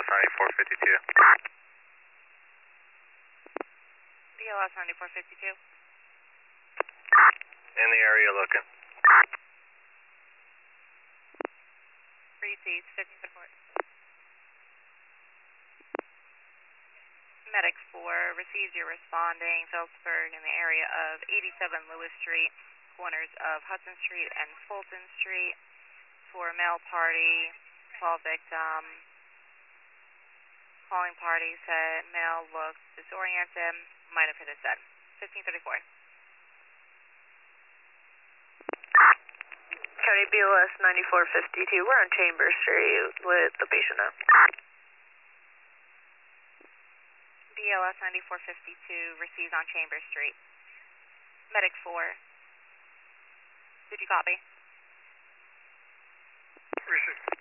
BLS 9452. BLS 9452. In the area looking. Receives 15 support. Medic 4 receives your responding Phillipsburg in the area of 87 Lewis Street, corners of Hudson Street and Fulton Street, for a male party, 12 victim. Calling party said male looks disoriented, might have hit his head. 1534. County BLS 9452, we're on Chambers Street with the patient now. BLS 9452 receives on Chambers Street. Medic 4. Did you copy? Receive.